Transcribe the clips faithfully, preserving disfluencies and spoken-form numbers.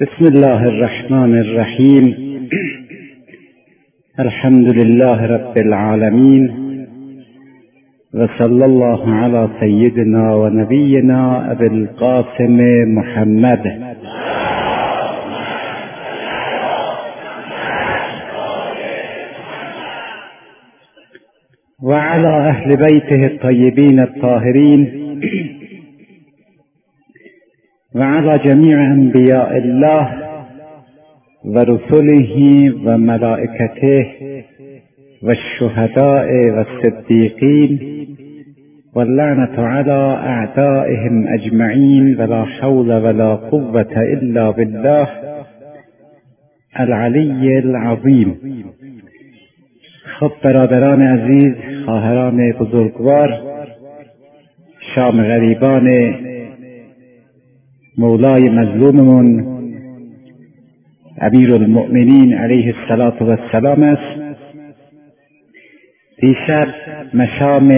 بسم الله الرحمن الرحیم. الحمد لله رب العالمین و صلی الله علی سیدنا و نبینا ابی القاسم محمد و علی اهل بیته الطیبین الطاهرین و علی جمیع انبیاء الله و رسله و ملائکته و الشهداء و الصدیقین و اللعنة علی اعدائهم اجمعین ولا حول ولا قوة الا بالله العلی العظیم. خب برادران عزیز، خواهران بزرگوار، شام غریبان مولای مظلوممون امیرالمؤمنین علیه السلام است. دیشب مشام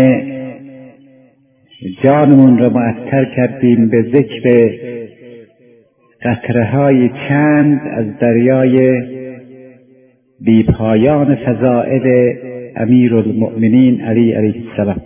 جانمون را معطر کردیم به ذکر قطره‌های چند از دریای بی‌پایان فضائل امیرالمؤمنین علی علیه السلام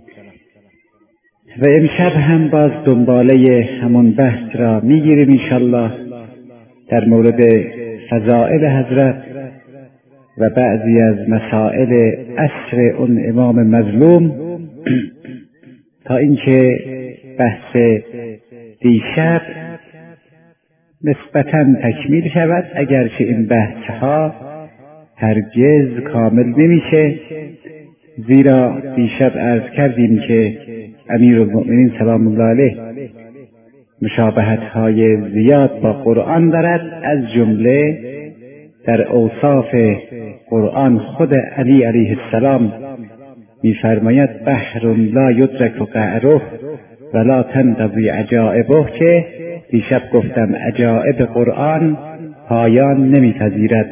و امشب هم باز دنباله همون بحث را میگیریم انشالله در مورد فضائل حضرت و بعضی از مسائل عصر اون امام مظلوم تا اینکه بحث دیشب نسبتاً تکمیل شود، اگرچه این بحثها هرگز کامل نمیشه، زیرا دیشب عرض کردیم که امیرالمؤمنین سلام الله علیه مشابهت‌های زیاد با قرآن دارد. از جمله در اوصاف قرآن خود علی علیه السلام می‌فرماید بحر لا یدرک قعره ولا تنقضی عجائبه، که دیشب گفتم عجائب قرآن پایان نمی‌پذیرد.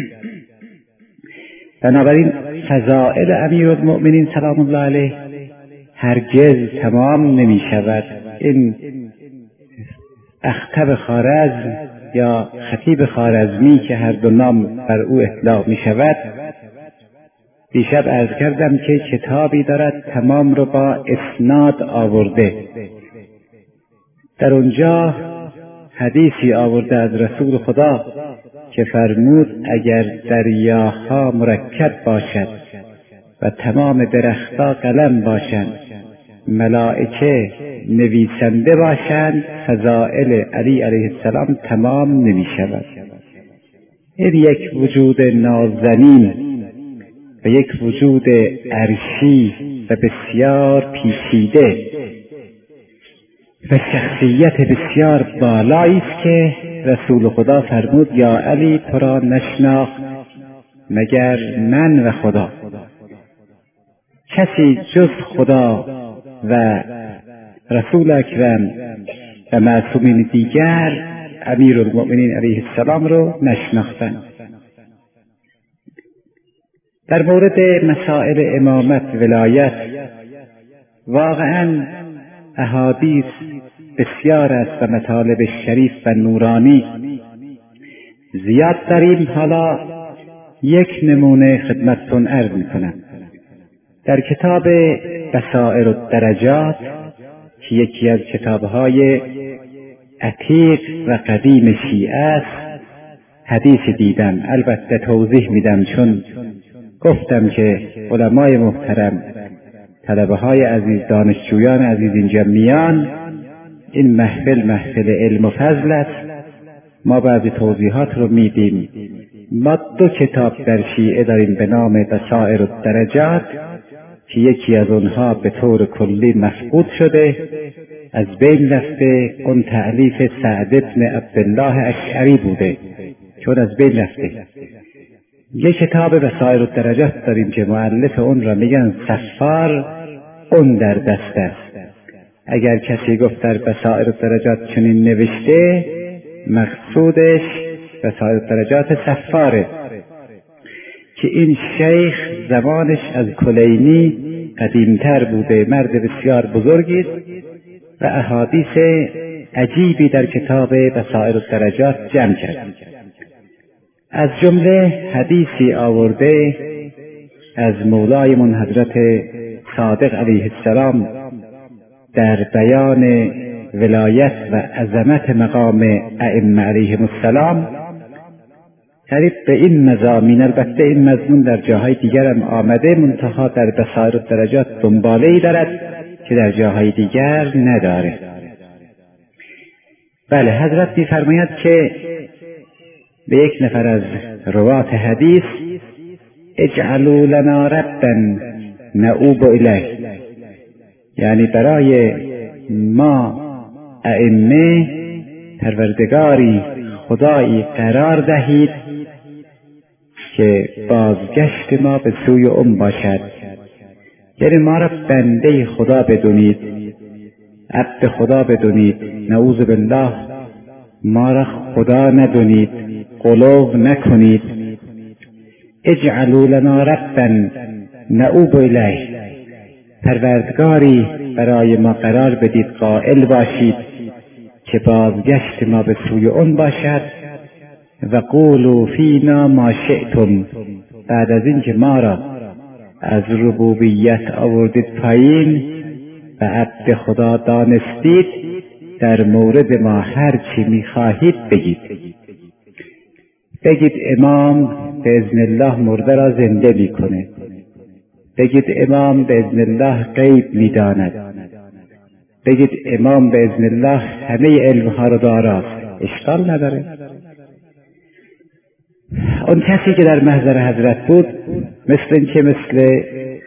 بنابراین فضائل امیرالمؤمنین سلام الله علیه هرگز تمام نمی شود. این اخطب خوارزم یا خطیب خوارزمی که هر دو نام بر او اطلاق می شود، دیشب عرض کردم که کتابی دارد تمام رو با اسناد آورده. در اونجا حدیثی آورده از رسول خدا که فرمود اگر دریاها مرکب باشد و تمام درختها قلم باشند، ملائکه نویسنده باشند، فضائل علی علیه السلام تمام نمی شود. این یک وجود نازنین و یک وجود عرشی و بسیار پیچیده و شخصیت بسیار بالایی است که رسول خدا فرمود یا علی تو را نشناخت مگر من و خدا. کسی جز خدا و رسول اکرم و معصومین دیگر امیرالمؤمنین علیه السلام رو نشناختند. در مورد مسائل امامت ولایت واقعا احادیث بسیار است و مطالب شریف و نورانی زیاد داریم. حالا یک نمونه خدمتتون عرض میکنم. در کتاب بصائر الدرجات که یکی از کتابهای عتیق و قدیم شیعه است، حدیث دیدم، البته توضیح میدم چون گفتم که علمای محترم، طلبه های عزیز، دانشجویان عزیز اینجا میان، این محفل محفل علم و فضل است، ما بعضی توضیحات رو میدیم. ما دو کتاب در شیعه داریم به نام بصائر الدرجات که یکی از اونها به طور کلی مفقود شده، از بین رفته. اون تألیف سعد بن عبدالله اشعری بوده چون از بین رفته. یک کتاب بصائر الدرجات داریم که مؤلف اون را میگن صفار، اون در دست است. اگر کسی گفت در بصائر الدرجات چنین نوشته، مقصودش بصائر الدرجات صفاره که این شیخ زمانش از کلینی قدیمتر بوده، مرد بسیار بزرگی و احادیث عجیبی در کتاب بصائر الدرجات جمع کرد. از جمله حدیثی آورده از مولایمون حضرت صادق علیه السلام در بیان ولایت و عظمت مقام ائمه علیهم السلام قریب به این مضامین. البته این مضمون در جاهای دیگر هم آمده، منتها در بصائر الدرجات دنباله‌ای دارد که در جاهای دیگر نداره. بله، حضرت می‌فرماید که به یک نفر از روات حدیث اجعلوا لنا ربا نؤوب الیه، یعنی برای ما ائمه پروردگاری خدایی قرار دهید که بازگشت ما به سوی اون باشد، یعنی ما را بنده خدا بدونید، عبد خدا بدونید، نعوذ بالله ما را خدا ندونید، غلو نکنید. اجعلوا لنا ربا نؤوب الیه، پروردگاری برای ما قرار بدید، قائل باشید که بازگشت ما به سوی اون باشد. و قولوا فینا ما شئتم، بعد از این که ما را از ربوبیت آوردید پایین و عبد خدا دانستید، در مورد ما هر چی میخواهید بگید. بگید امام به اذن الله مرده را زنده میکنه، بگید امام به اذن الله غیب میداند، بگید امام به اذن الله همه علمها را دارد، اشکال نداره. اون کسی که در محضر حضرت بود مثل این که مثل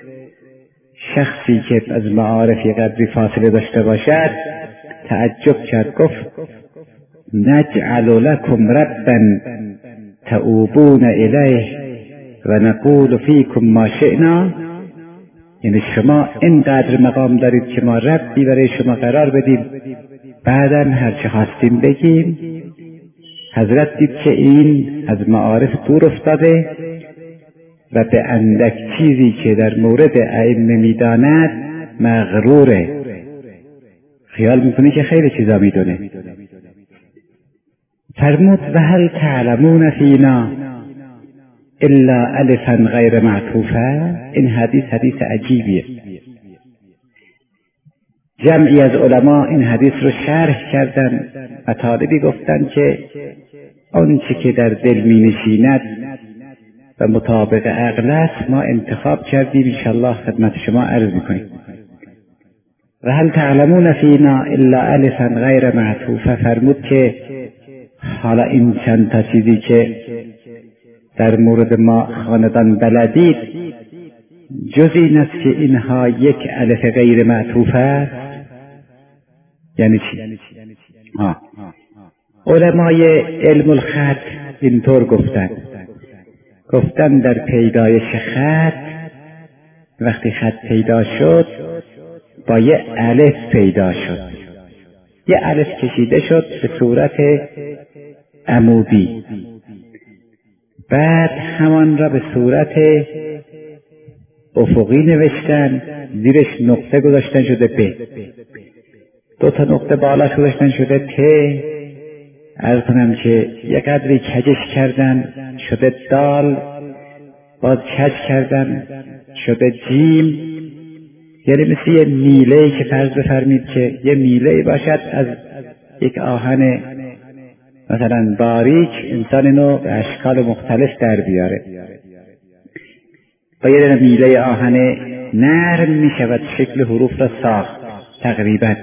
شخصی که از معارفی قدری فاصله داشته باشد تعجب کرد، گفت نجعل لکم ربا تؤوبون الیه و نقول فیکم ما شئنا، یعنی شما اینقدر مقام دارید که ما ربی برای شما قرار بدیم، بعداً هر چه خواستیم بگیم. حضرت دید که این از معارف دور افتاده و به اندک چیزی که در مورد ائمه میداند مغروره، خیال میکنه که خیلی چیزا میدونه. فرمود و هل تعلمون فینا الا الفا غیر معطوفه. این حدیث حدیث عجیبیه. جمعی از علما این حدیث رو شرح کردن و طالبی گفتن که آنچه که در دل می نشیند و مطابق عقل است ما انتخاب کردیم، انشاءالله خدمت شما عرض میکنیم. و هل تعلمون فینا الا الفا غیر معطوفه، فرمود که حالا این چند تا چیزی که در مورد ما خاندان بلدید جز این است که اینها یک الف غیر معطوف است. یعنی چی؟ ها. علمای علم الخط اینطور گفتند، گفتن در پیدایش خط وقتی خط پیدا شد با یه الف پیدا شد، یه الف کشیده شد به صورت عمودی، بعد همان را به صورت افقی نوشتن، زیرش نقطه گذاشتن شده ب، دو تا نقطه بالاش گذاشتن شده ت، عرض کنم که یک قدری کجش کردن شده دال، باز کج کردن شده جیم، یعنی مثل یه میله‌ای که فرض بفرمید که یه میله‌ای باشد از یک آهن مثلا باریک انسان اینو به اشکال مختلف در بیاره، با یه میله آهن نرم می شود شکل حروف را ساخت تقریبا.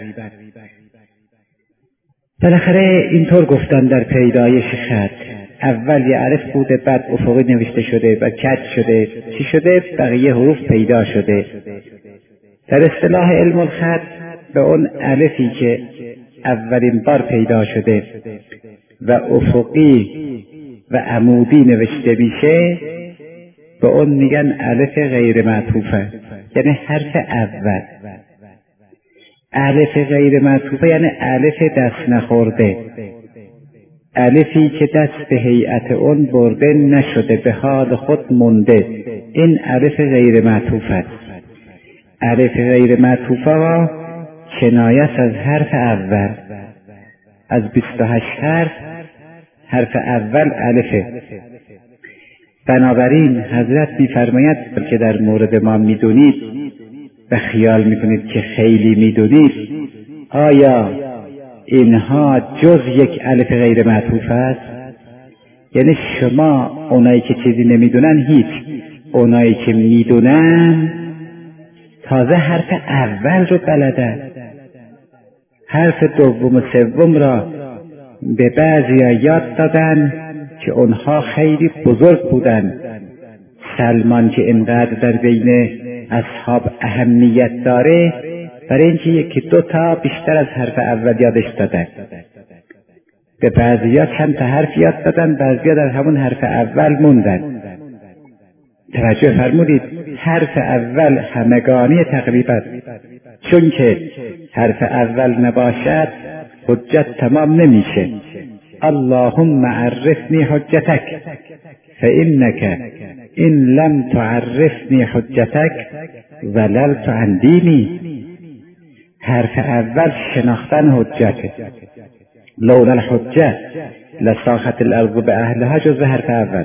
بالاخره اینطور گفتن در پیدایش خط اول یه الف بوده، بعد افقی نوشته شده، بعد کج شده، چی شده؟ بقیه حروف پیدا شده. در اصطلاح علم الخط به اون الفی که اولین بار پیدا شده و افقی و عمودی نوشته میشه به اون میگن الف غیر معطوفه، یعنی حرف اول. الف غیر معطوفه یعنی الف دست نخورده، الفی که دست به هیئت اون برده نشده، به حال خود مونده، این الف غیر معطوفه. الف غیر معطوفه را کنایت از حرف اول از بیست و هشت حرف حرف اول الفه. بنابراین حضرت می‌فرماید که در مورد ما می‌دونید و خیال می‌کنید که خیلی می‌دونید، آیا اینها جز یک الف غیر معطوف است؟ یعنی شما اونایی که چیزی نمیدونن هیچ، اونایی که میدونن تازه حرف اول رو بلدن، حرف دوم و سوم را به بعضی یاد دادن که اونها خیلی بزرگ بودن. سلمان که اینقدر در بین اصحاب اهمیت داره برای اینکه یکی دو تا بیشتر از حرف اول یادش دادن، به بعضیا چند تا حرف یاد دادن، بعضیا در همون حرف اول موندن. توجه فرمودید؟ حرف اول همگانی تقریبا، چون که حرف اول نباشد حجت تمام نمیشه. اللهم عرفنی حجتک فإنک ان لم تعرفنی حجتک ضللت عن دینی. حرف اول شناختن حجته. لولا الحجه لساخت الارض باهلها، جز حرف اول.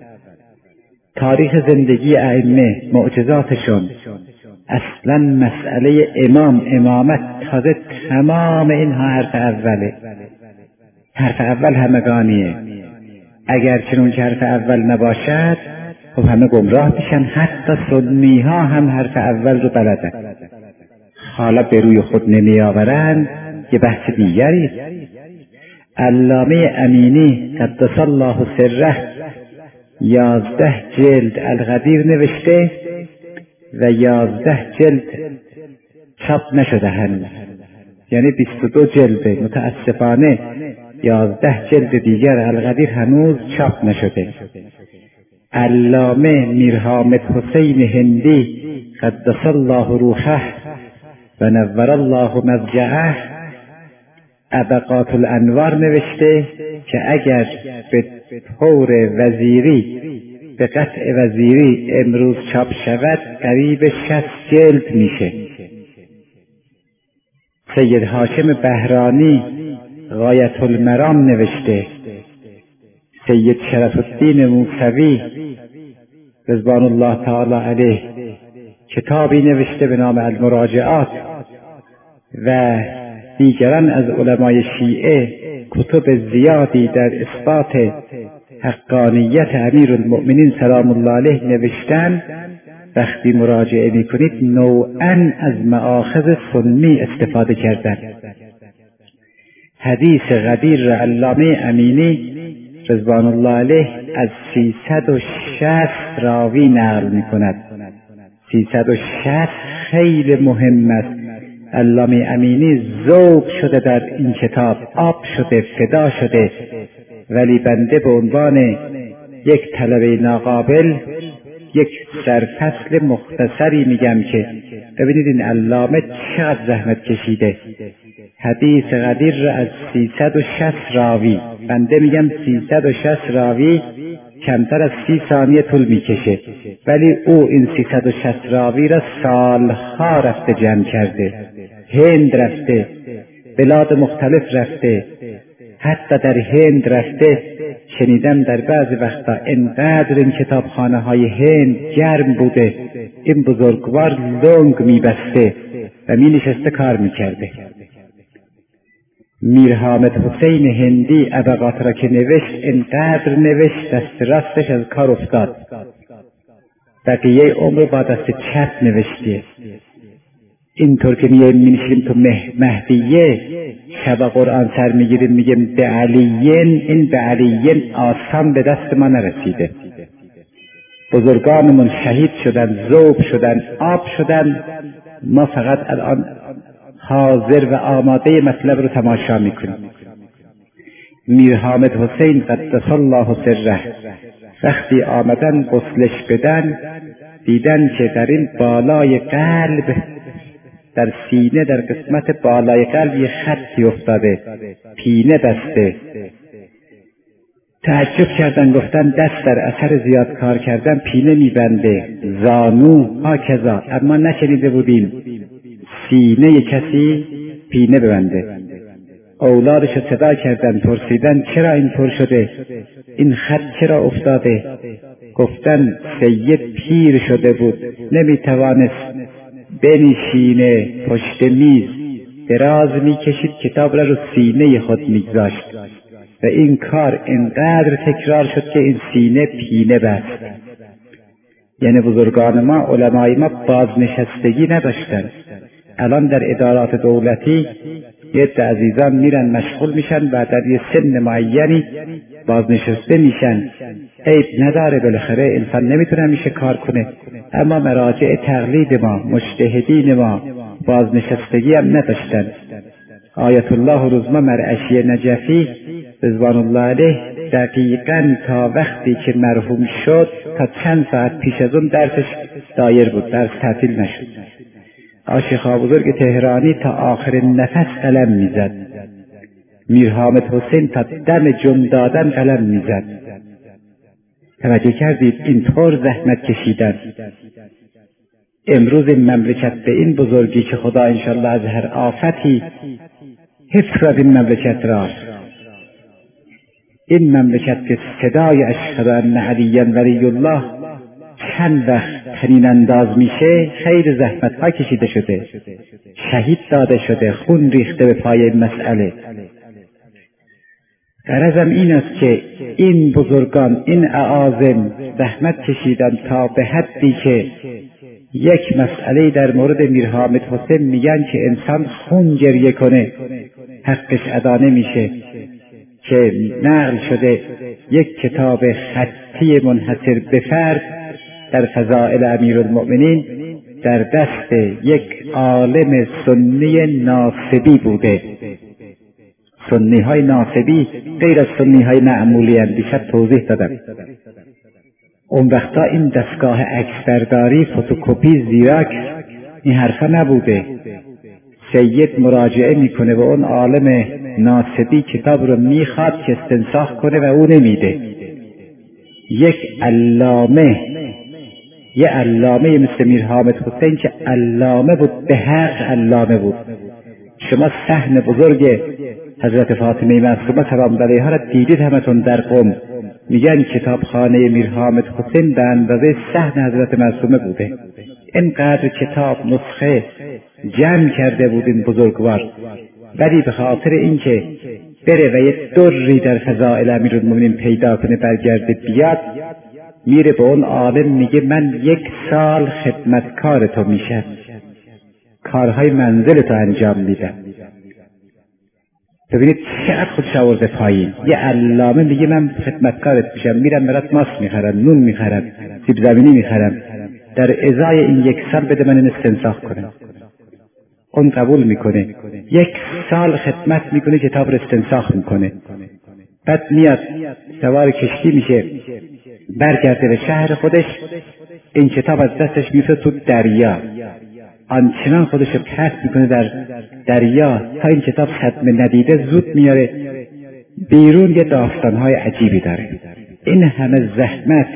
تاریخ زندگی ائمه، معجزاتشون، اصلا مسئله امام، امامت، تازه تمام اینها حرف اوله. حرف اول همگانیه. اگر چنون که حرف اول نباشد خب همه گمراه میشن. حتی سنی ها هم حرف اول رو بلدن، حالا به روی خود نمی آورند، یه بحث دیگری. علامه امینی قدس الله سره یازده جلد القدیر نوشته و یازده جلد چاپ نشده هنوز، یعنی بیست و دو جلده. متاسفانه یازده جلد دیگر القدیر هنوز چاپ نشده. علامه میرحامد حسین هندی قدس الله روحه و نور الله مضجعه ابقات الانوار نوشته که اگر به طور وزیری، به قطع وزیری امروز چاپ شود قریب شصت جلد میشه. سید هاشم بهرانی غایت المرام نوشته. سید شرف الدین موسوی رضوان الله تعالی علیه کتابی نوشته به نام المراجعات و دیگران از علمای شیعه کتب زیادی در اثبات حقانیت امیرالمؤمنین سلام الله علیه نوشتن. وقتی مراجعه میکنید نوعاً از مآخذ سنی استفاده کردن. حدیث غدیر علامه امینی رضوان الله علیه از سیصد و شصت راوی نقل میکند. سیصد و شصت خیلی مهم است. علامه امینی ذوب شده در این کتاب، آب شده، فدا شده، ولی بنده به عنوان یک طلبه ناقابل یک سرفصل مختصری میگم که ببینید این علامه چقدر زحمت کشیده. حدیث غدیر را از سیصد و شصت راوی، بنده میگم سیصد و شصت راوی کمتر از سی ثانیه طول میکشه، ولی او این سیصد و شصت راوی را سالها رفته جمع کرده. هند رفته، بلاد مختلف رفته، حتی در هند رفته. شنیدم در بعضی وقتا انقدر این کتابخانه های هند گرم بوده این بزرگوار لنگ میبسته و می نشسته کار میکرده. میرحامد حسین هندی ابقات را که نوشت انقدر نوشت دست راستش از کار افتاد، بقیه عمر با دست چپ نوشته. اینطور که میگه میشیم تو مهدیه شب قرآن سر میگیریم میگیم به علیین، این به علیین آسان به دست ما نرسیده. بزرگانمون شهید شدن، ذوب شدن، آب شدن، ما فقط الان حاضر و آماده مطلب رو تماشا میکنیم. میرحامد حسین قدس الله سره وقتی آمدن غسلش بدن دیدن که در این بالای قلب، در سینه، در قسمت بالای قلب یه خطی افتاده، پینه بسته. تعجب کردن، گفتن دست در اثر زیاد کار کردن پینه میبنده، زانو هاکذا، اما نشنیده بودیم سینه کسی پینه ببنده. اولادش صدا کردن، پرسیدن چرا اینطور شده، این خط چرا افتاده؟ گفتن سید پیر شده بود، نمیتوانست بنشینه پشت میز، دراز میکشید، کتاب را رو سینه خود میگذاشت و این کار انقدر تکرار شد که این سینه پینه بست. یعنی بزرگان ما، علمای ما بازنشستگی نداشتن. الان در ادارات دولتی یه ده عزیزان میرن مشغول میشن و در یه سن معینی بازنشسته میشن. عیب نداره، بالاخره انسان نمیتونه همیشه کار کنه، اما مراجع تقلید ما، مجتهدین ما بازنشستگی هم نداشتن. آیت الله رزما مرعشی نجفی رضوان الله علیه دقیقاً تا وقتی که مرحوم شد تا چند ساعت پیش از اون درسش دایر بود، درس تعطیل نشد. شیخ بزرگ تهرانی تا آخر نفس قلم میزد، میر حامد حسین تا دم جم دادن قلم میزد. توجه کردید اینطور زحمت کشیدن. امروز این مملکت به این بزرگی که خدا انشالله از هر آفتی حفظ این مملکت را، این مملکت که صدای اشهد ان علی ولی الله چند وقت تنین انداز میشه، خیلی زحمت ها کشیده شده، شهید داده شده، خون ریخته به پای این مسئله. غرضم این است که این بزرگان، این اعاظم زحمت کشیدن تا به حدی که یک مسئله در مورد میر حامد حسین میگن که انسان خون گریه کنه حقش ادا نمیشه، که نقل شده یک کتاب خطی منحصر به فرد در فضائل امیرالمؤمنین در دست یک عالم سنی ناصبی بوده. سنی های ناصبی غیر از سنی های معمولی هم دیشب توضیح دادم. اون وقتا این دستگاه عکسبرداری، فتوکپی، زیراکس این حرفا نبوده. سید مراجعه میکنه به اون عالم ناصبی، کتاب رو میخواد که استنساخ کنه و او نمیده. یک علامه، یه علامه مثل میر حامد حسین که علامه بود، به حق علامه بود. شما صحن بزرگ حضرت فاطمه معصومه سلام علیها را دیدید همتون در قم. میگن کتابخانه میر حامد حسین به اندازه صحن حضرت معصومه بوده. اینقدر کتاب نسخه جمع کرده بود این بزرگوار، ولی به خاطر اینکه بره و یک دری در فضائل امیرالمومنین پیدا کنه برگرده بیاد، میره به اون عالم میگه من یک سال خدمتکار تو میشم، کارهای منزل تو انجام میدم. ببینید چقدر خودش آورده پایین. یه علامه میگه من خدمتکارت میشم، میرم برات ماست میخرم، نون میخرم، سیب زمینی میخرم، در ازای این یک سال بده من این استنساخ کنم. اون قبول میکنه، یک سال خدمت میکنه، کتاب رو استنساخ میکنه، بعد میاد سوار کشتی میشه، برگرده به شهر خودش، این کتاب از دستش میفته تو دریا، آنچنان خودش رو پرت میکنه در دریا تا این کتاب صدمه ندیده زود میاره بیرون. یه داستانهای عجیبی داره. این همه زحمت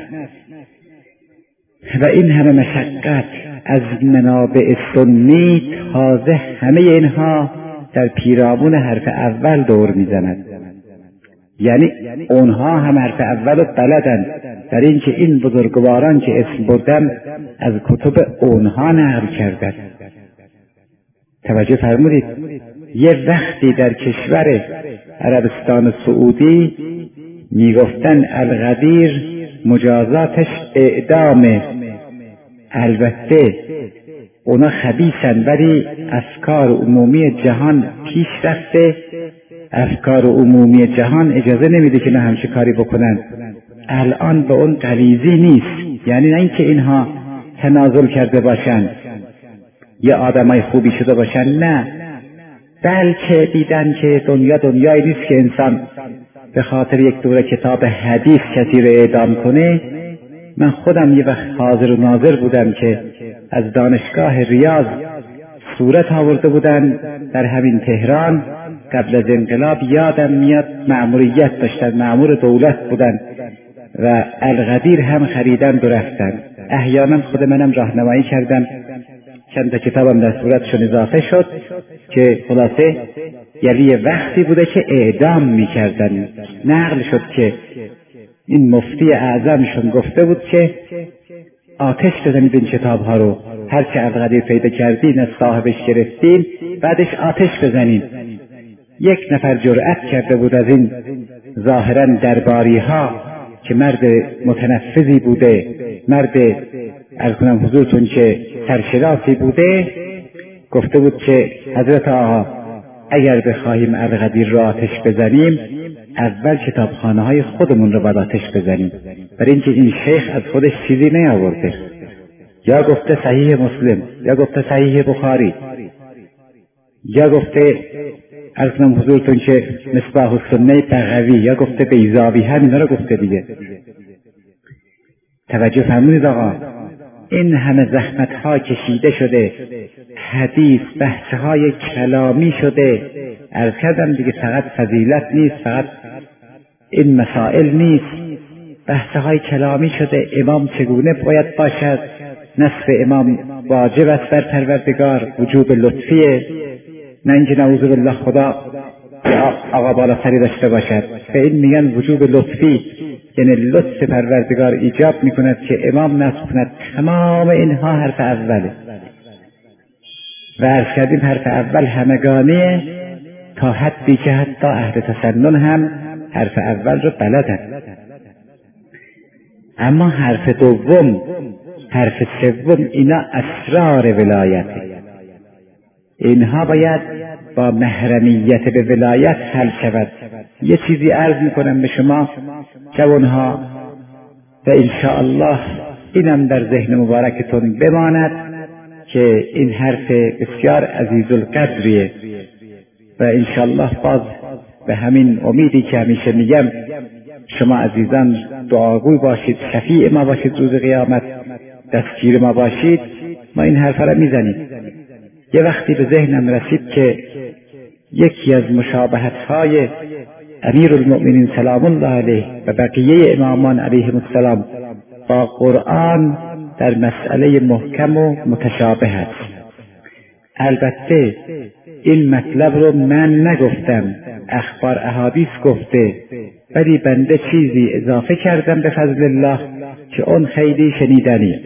و این همه مشقت از منابع سنی، تازه همه اینها در پیرامون حرف اول دور میزند. یعنی اونها هم حرف اول رو بلدن، در اینکه این بزرگواران که اسم بردم از کتب اونها نقل کردن. توجه فرمودید؟ یه وقتی در کشور عربستان سعودی میگفتن الغدیر مجازاتش اعدامه. البته اونا خبیثن، ولی افکار عمومی جهان پیش رفته، افکار عمومی جهان اجازه نمیده که نه همچه کاری بکنن. الان به اون غلیظی نیست، یعنی نه اینکه اینها تنازل کرده باشن یا آدمای خوبی شده باشن، نه، بلکه دیدن که دنیا دنیایی نیست که انسان به خاطر یک دوره کتاب حدیث کسی رو اعدام کنه. من خودم یه وقت حاضر و ناظر بودم که از دانشگاه ریاض صورت آورده بودن در همین تهران قبل از انقلاب، یادم میاد مأموریت داشتن، مأمور دولت بودن و الغدیر هم خریدن و رفتن. احیانا خود منم راهنمایی کردم، چند تا کتابم در صورتشون اضافه شد که خلاصه یعنی یه وقتی بوده که اعدام میکردن. نقل شد که این مفتی اعظمشون گفته بود که آتش بزنید این کتاب ها رو، هر چه ابقدی پیدا کردین از صاحبش گرفتین، بعدش آتش بزنید. یک نفر جرأت کرده بود از این ظاهرا درباری ها که مرد متنفذی بوده، مرد عرض کنم حضورتون که سرشناسی بوده، گفته بود که حضرت آقا اگر بخواهیم ابقدی رو آتش بزنیم، اول کتابخانه های خودمون رو باید آتش بزنیم، برای اینکه این شیخ از خودش چیزی نیاورده. یا گفته صحیح مسلم، یا گفته صحیح بخاری، یا گفته عرض کنم حضورتون که مصباح السنه بغوی، یا گفته بیضاوی، همینا رو گفته دیگه. توجه فرمودید آقا، این همه زحمت ها کشیده شده، حدیث بحث های کلامی شده. عرض کردم دیگه فقط فضیلت نیست، فقط این مسائل نیست، بحث های کلامی شده. امام چگونه باید باشد، نصف امام واجب است بر پروردگار، وجوب لطفیه، نه اینکه نعوذ بالله خدا آقا بالا سری داشته باشد. به این میگن وجوب لطفی، یعنی لطف پروردگار ایجاب میکند که امام نصب کند. تمام اینها حرف اوله و عرض کردیم حرف اول همگانیه تا حدی که حتی اهل تسنن هم حرف اول رو بلدن. اما حرف دوم، حرف سوم، اینا اسرار ولایته. اینها باید با محرمیت به ولایت حل شود. یه چیزی عرض میکنم به شما جوانها و انشاءالله اینم در ذهن مبارکتون بماند که این حرف بسیار عزیزالقدریه و انشاءالله باز به همین امیدی که همیشه میگم شما عزیزان دعاگوی باشید، شفیع ما باشید روز قیامت، دستگیر ما باشید. ما این حرف را میزنیم. یه وقتی به ذهنم رسید که یکی از مشابهت‌های امیرالمؤمنین سلام الله علیه و بقیه امامان علیهم السلام با قرآن در مسئله محکم و متشابه است. البته این مطلب رو من نگفتم، اخبار احادیث گفته، ولی بنده چیزی اضافه کردم به فضل الله که اون خیلی شنیدنی.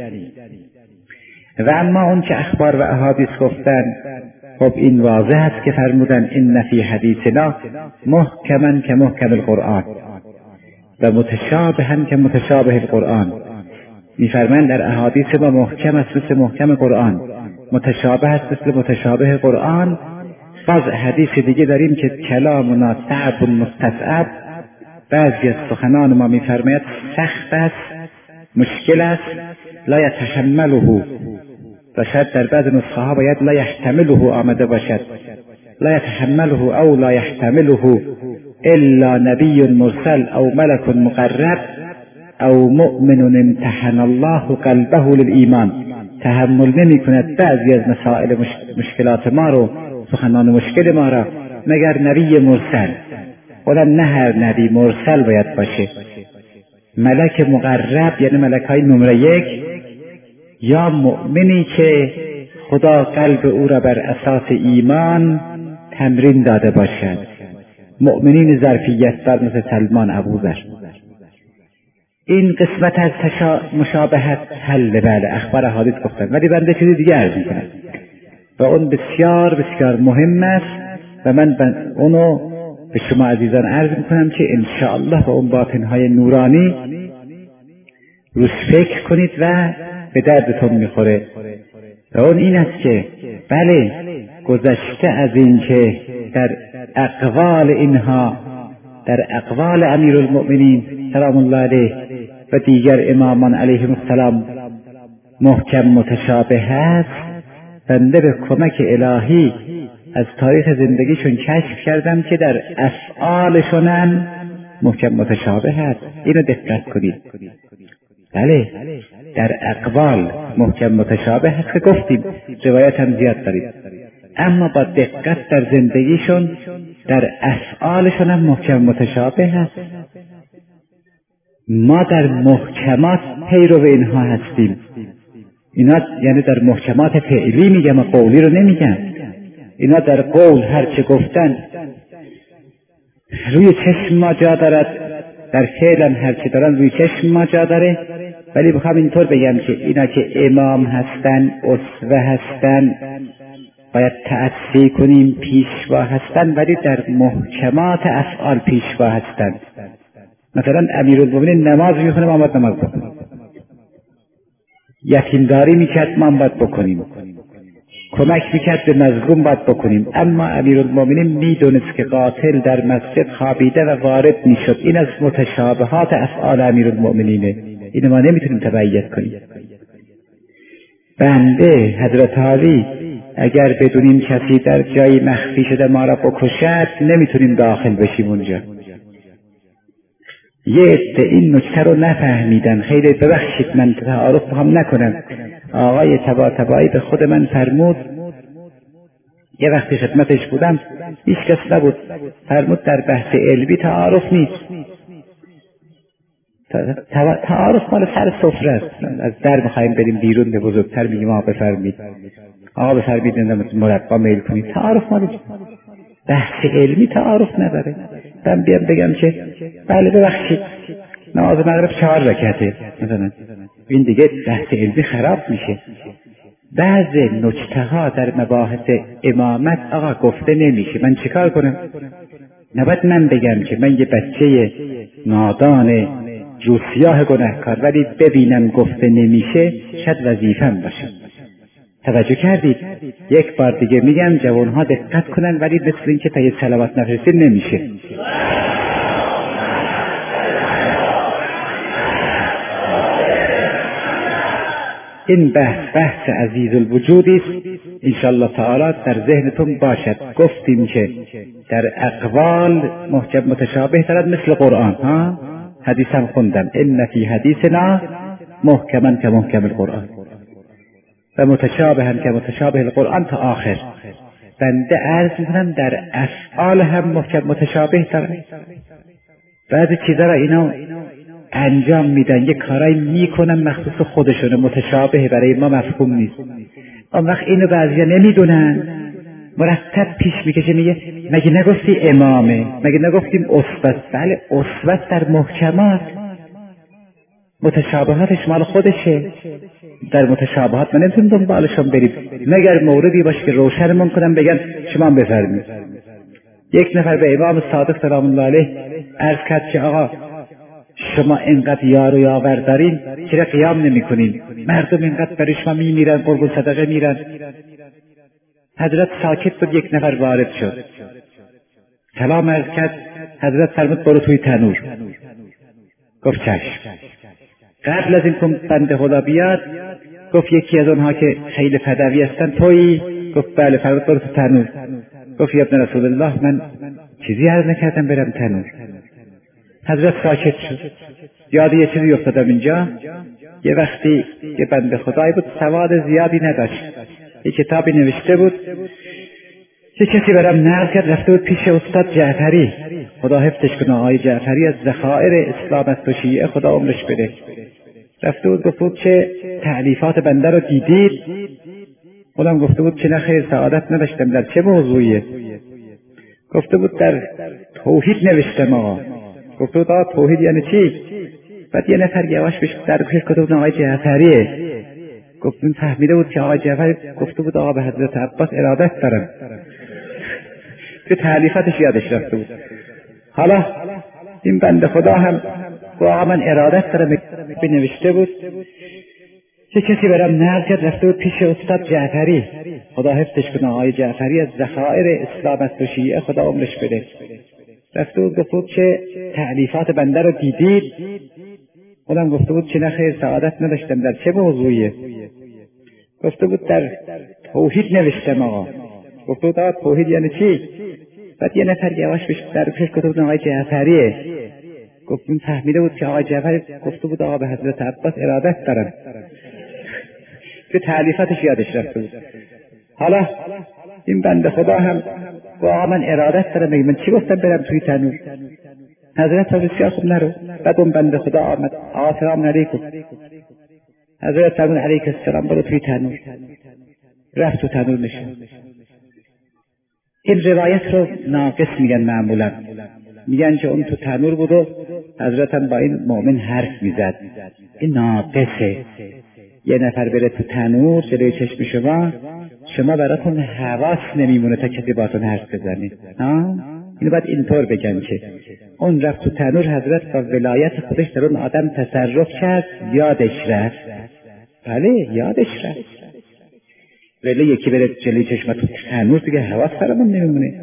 و اما اون که اخبار و احادیث گفتن، خب این واضح است که فرمودن این فی حدیثنا محکما که محکم القرآن و متشابها که متشابه القرآن. میفرمایند در احادیث ما محکم است مثل محکم قرآن، متشابه است مثل متشابه قرآن. باز حدیث دیگه داریم که کلامنا صعب مستصعب، بعضی از سخنان ما میفرماید سخت است، مشکل است، لا یتحمله، و شاید در بعض نسخه ها باید لا یحتمله آمده باشد، لا یتحمله او لا یحتمله الا نبی مرسل او ملک مقرب او مؤمن امتحن الله قلبه للایمان. تحمل نمی کند بعضی از مسائل مش... مشکلات ما رو، سخنان مشکل ما را، مگر نبی مرسل. خدا نه هر نبی مرسل باید باشه، ملک مقرب یعنی ملک های نمره یک، یا مؤمنی که خدا قلب او را بر اساس ایمان تمرین داده باشد. مؤمنین ظرفیت بر مثل سلمان ابوذر. این قسمت از تشا... مشابهت حل، بله اخبار حادث گفتن، ولی بنده چیزی دیگه عرض میکنم و اون بسیار بسیار مهم است و من اونو به شما عزیزان عرض میکنم که انشاءالله با اون باطنهای نورانی روش فکر کنید و به دردتون میخوره. و اون این است که بله گذشته از این که در اقوال اینها، در اقوال امیرالمؤمنین سلام الله علیه و دیگر امامان علیهم السلام محکم متشابه است، بنده به کمک الهی از تاریخ زندگیشون کشف کردم که در افعالشون هم محکم متشابه است. اینو دقت کنید. بله در اقوال محکم متشابه هست که گفتیم، روایت هم زیاد دارید، اما با دقت در زندگیشون در افعالشون هم محکم متشابه هست. ما در محکمات پیرو اینها هستیم. اینا یعنی در محکمات فعلی میگم، قولی رو نمیگم. اینا در قول هر چه گفتن روی چشم ما جا دارد، در فعل هم هرچی دارن روی چشم ما جا داره، ولی بخوام اینطور بگم که اینا که امام هستن، اسوه هستن، باید تأسی کنیم، پیشوا هستن، ولی در محکمات افعال پیشوا هستن. مثلا امیرالمومنین نماز میخونه، ما باید نماز بکنیم. یتیمداری میکرد، ما باید بکنیم. کمک میکرد به مظلوم باید بکنیم. اما امیرالمومنین میدونست که قاتل در مسجد خوابیده و وارد میشد. این از متشابهات افعال امیرالمومنینه، اینو ما نمیتونیم تبعیت کنیم. بنده حضرت علی اگر بدونیم کسی در جایی مخفی شده ما را بکشد، نمیتونیم داخل بشیم اونجا. یه عده این نکته رو نفهمیدن. خیلی ببخشید من تعارف هم نکنم، آقای طباطبایی به خود من فرمود، یه وقتی خدمتش بودم هیچ کس نبود، فرمود در بحث علمی تعارف نیست، تعارف مال سر سفره است. از در میخوایم بریم بیرون، به بزرگتر میگیم آقا بفرمید، آقا بفرمید مربا میل کنید. تعارف مال بحث علمی تعارف نداره. من بیام بگم که بله ببخشید نماز مغرب چهار رکعته مثلا، این دیگه بحث علمی خراب میشه. بعض نکته ها در مباحث امامت آقا گفته نمیشه، من چیکار کنم؟ نباید من بگم که من یه بچه نادان جوسیاه گناهکار ولی ببینم گفته نمیشه، شاید وظیفه‌ام باشه. توجه کردید؟ یک بار دیگه میگم جوانها دقت کنن، ولی مثل این که تا یه صلوات نفرستید نمیشه. این بحث بحث عزیز الوجودی است، انشالله تعالی در ذهنتون باشد. گفتیم که در اقوال محکم متشابه دارد مثل قرآن. ها حدیث هم خوندم، ان فی حدیثنا محکما که محکم القرآن و متشابه هم که متشابه القرآن تا آخر. بنده عرض میکنم در افعال هم محکم متشابه دارد. بعضی چیزا را اینا انجام میدن، یک کارایی میکنن مخصوص خودشونه، متشابه برای ما مفهوم نیست. اون وقت اینو بعضیا نمیدونن، مرتب پیش میکشه، میگه مگه نگفتی امامه، مگه نگفتیم اسوه؟ بله اسوه در محکمات، متشابهاتش مال خودشه. در متشابهات من نمیتونم دنبالشون بریم مگر موردی باشه که روشنمون کنم بگن شما هم بفرمایید. یک نفر به امام صادق سلام الله علیه عرض کرد که آقا شما اینقدر یار و یاور دارین، چرا قیام نمی کنین؟ مردم اینقدر برای شما می میرن، قربون صدقه میرن. حضرت ساکت بود، یک نفر وارد شد، سلام عرض کرد، حضرت فرمود برو توی تنور. گفت چشم. قبل از این که بنده خدا بیاد گفت یکی از اونها که خیلی پدوی هستن تویی؟ گفت بله. فرمود برو تو تنور. گفت یا ابن رسول الله من چیزی عرض نکردم برم تنور. حضرت ساکت شد. یاد یه چیزی افتادم اینجا، یه وقتی یه بنده خدایی بود سواد زیادی نداشت، یه کتابی نوشته بود، یه کسی برام نقل کرد، رفته بود پیش استاد جعفری، خدا حفظش کنه، آقای جعفری از ذخایر اسلام است و شیعه، خدا عمرش بده. رفته بود گفت بود چه تألیفات بنده رو دیدید؟ خودم گفته بود چه نخیر سعادت نداشتم. در چه موضوعیه؟ گفته بود در توحید نوشتم آقا. گفته بود آقا توحید یعنی چی؟ بعد یه نفر یواش بهش در پیش گفته بود آقای جعفریه. گفت این فهمیده بود که آقای جعفری گفته بود آقا به حضرت عباس ارادت دارم. که تألیفاتش یادش رفته بود. حالا این بنده خدا هم آقا من ارادت دارم بنوشته بود، چه کسی برام نقل کرد، رفته بود پیش استاد جعفری، خدا حفظش کنه، آقای جعفری از ذخایر اسلام است و شیعه، خدا عمرش بده. رفته بود گفته بود چه تألیفات بنده رو دیدید؟ خودم گفته بود چه نخیر سعادت نداشتم. در چه موضوعیه؟ گفته بود در توحید نوشتم آقا. گفته بود آقا توحید یعنی چی؟ بعد یه نفر یواش بهش در پیش گفته بود آقای جعفریه. گفت این فهمیده بود که آقای جعفری گفته بود آقا به حضرت عباس ارادت دارم. که تألیفاتش یادش رفته بود. حالا این بنده خدا هم آقا من ارادت دارم، من چی گفتم برم توی تنور؟ حضرت بسیار خوب نرو. بعد اون بنده خدا آمد، آقا سلام علیکم. حضرت فرمود علیک السلام، برو توی تنور. رفت تو تنور نشست. این روایت رو ناقص میگن معمولا، میگن که اون تو تنور بود و حضرت هم با این مؤمن حرف میزد. این ناقصه. یه نفر بره تو تنور جلوی چشم شما، شما براتون حواس نمیمونه تا کسی باتون حرف بزنه. اینو باید اینطور بگن که اون رفت تو تنور، حضرت با ولایت خودش در اون آدم تصرف کرد، یادش رفت. بله یادش رفت. ولی یکی بره جلوی چشم تو تنور دیگه حواس سرمون نمیمونه.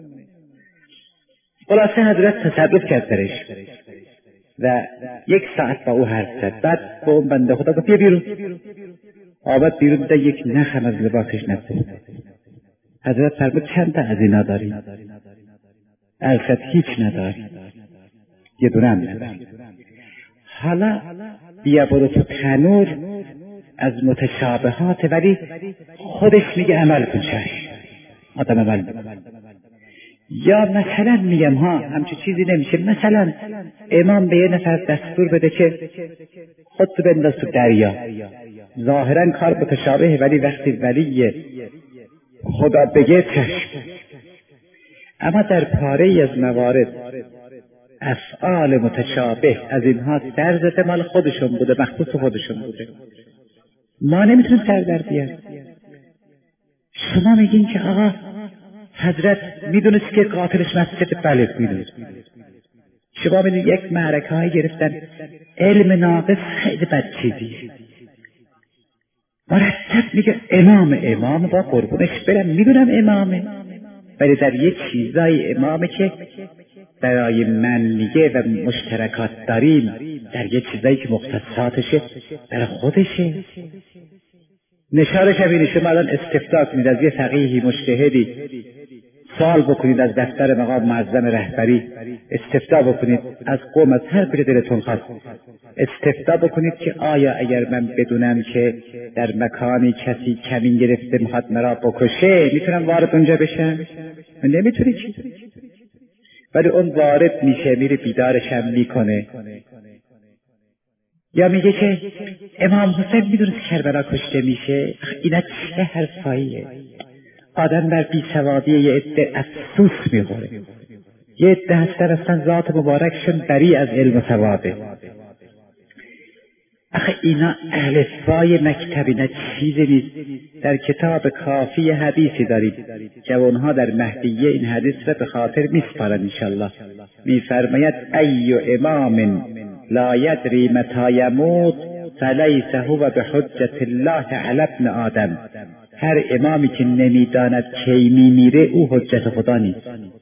خلاصه حضرت تصرف کرد درش و یک ساعت با او حرف زد. بعد با اون بنده خدا گفت بیا بیرون. آمد بیرون، دیده یک نخم از لباسش نبود. حضرت فرمود چند تا از اینا داری؟ ارشد هیچ نداری، یه دونه هم نداری. حالا بیا برو تو تنور، از متشابهات ولی خودش میگه عمل کن. چشم آدم عمل کن. یا مثلا میگم ها همچه چیزی نمیشه. مثلا امام به یه نفر دستور بده که خودتو بنداز تو دریا. ظاهرا کار متشابهه ولی وقتی ولی خدا بگه چشم. اما در پاره از موارد افعال متشابه از اینها سر زده، مال خودشون بوده، مخصوص خودشون بوده، ما نمیتونیم سر در بیاریم. شما میگین که آقا حضرت میدونست که قاتلش مسجد، بله میدونست. شما میدونید یک معرکه های گرفتن، علم ناقص خیلی بد چیزی. مرتب میگه امام امام با قربونش برم، میدونم امامه، ولی در یک چیزای امامه که برای من میگه و مشترکات داریم، در یک چیزایی که مختصاتشه برای خودشه. نشانش همینه. شما الان استفتاء کنید از یه فقیهی مجتهدی، سوال بکنید از دفتر مقام معظم رهبری، استفتاء بکنید از قوم، از هر کجا دلتون خواست استفتاء بکنید که آیا اگر من بدونم که در مکانی کسی کمین گرفته میخواد مرا بکشه، میتونم وارد اونجا بشم؟ من نمیتونی چی؟ ولی اون وارد میشه، میره بیدارش هم میکنه. یا میگه که امام حسین میدونست کربلا کشته میشه. اینا چه حرفاییه؟ آدم بر بیسوادی یه عده افسوس میخوره. یه عده هستن اصلا ذات مبارکشون بری از علم و ثوابه. آخه اینا الفبای مکتبی، نه چیزی نیست. در کتاب کافی حدیثی دارید که اونها در مهدیه این حدیث را به خاطر میسپارن انشالله. میفرماید ای امام لا یدری متی یموت فلیس هو بحجة الله علی ابن آدم. هر امامی که نمیداند کی میمیره او حجت خدا نیست.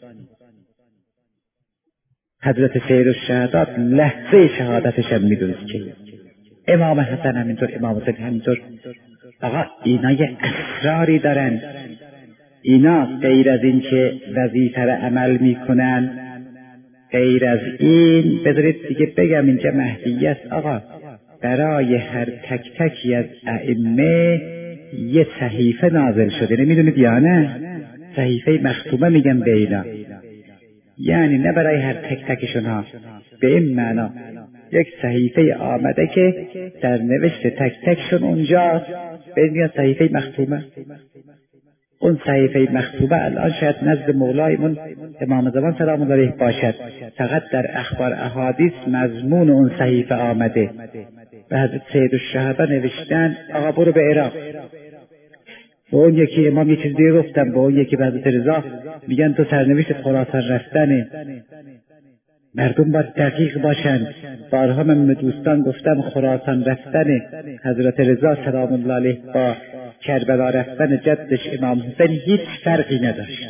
حضرت سید الشهداء لحظه شهادتش هم میدونست که امام حسن همینطور، امام حسین همینطور. آقا اینا یه اسراری دارن. اینا غیر از این که وظیفه را عمل میکنن، غیر از این بذارید دیگه بگم اینجا مهدیه است. آقا برای هر تک تکی از ائمه یه صحیفه نازل شده، نمیدونید یا نه؟ صحیفه مختومه میگن به اینا، یعنی نه برای هر تک تکشون ها، به این معنا یک صحیفه آمده که در نوشت تک تکشون اونجا به این میاد صحیفه مختومه. اون صحیفه مختومه الان شاید نزد مولایمون امام زمان سلام الله علیه باشد، فقط در اخبار احادیث مضمون اون صحیفه آمده. به حضرت سید الشهداء نوشتن آقا برو به عراق. با اون یکی امام یه چیز دیگه گفتم، با اون یکی به حضرت رضا میگن تو سرنوشت خراسان رفتنه. مردم باید دقیق باشن. بارها من به دوستان گفتم خراسان رفتنه حضرت رضا سلام الله علیه با کربلا رفتن جدش امام حسین هیچ فرقی نداشت.